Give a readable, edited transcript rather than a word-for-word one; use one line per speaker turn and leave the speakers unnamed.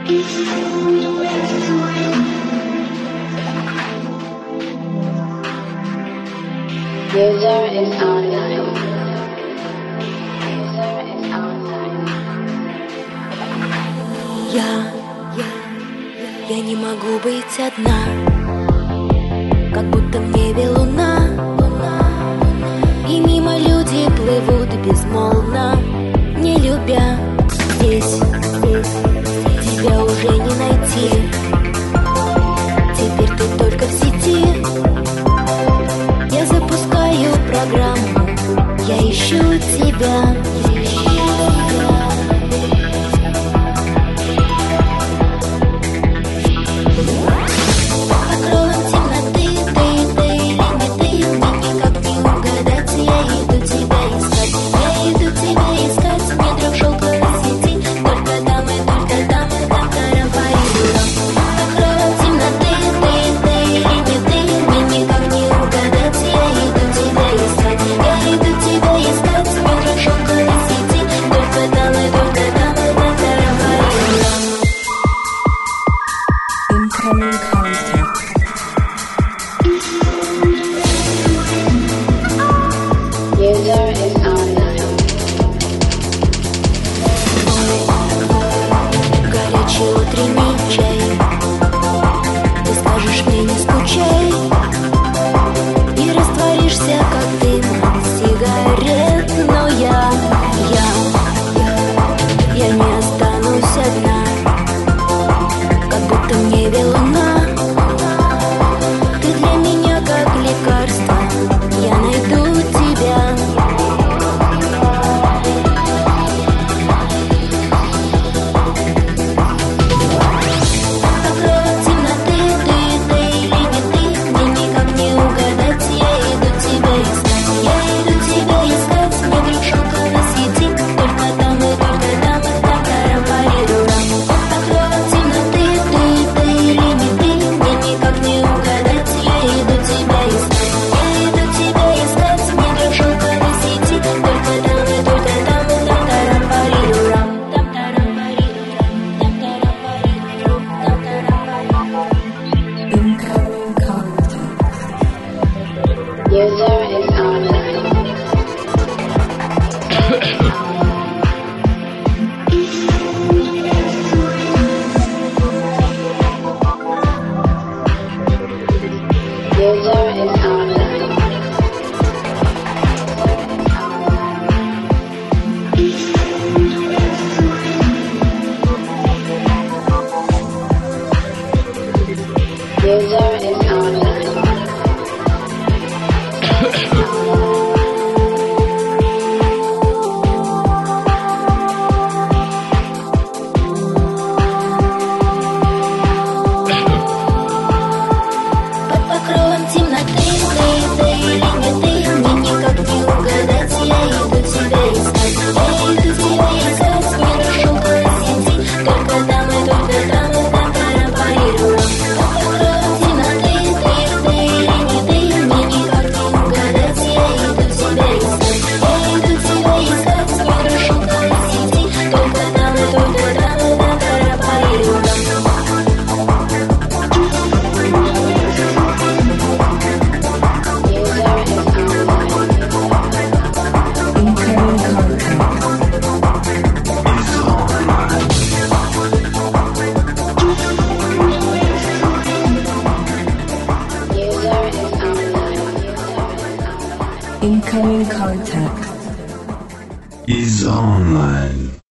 User is online. User is online.
Я не могу быть одна, как будто в небе луна, и мимо люди плывут безмолвно, не любя. Здесь тебя уже не найти, теперь ты только в сети. Я запускаю программу, я ищу тебя.
User is online.
Горячий утренний чай, ты скажешь мне не скучай, и растворишься, как дым сигарет. Но я не останусь одна, как будто в небе луна. Ты для меня как лекарство, я найду тебя.
User is online. User is online. User is online.
Incoming contact is online.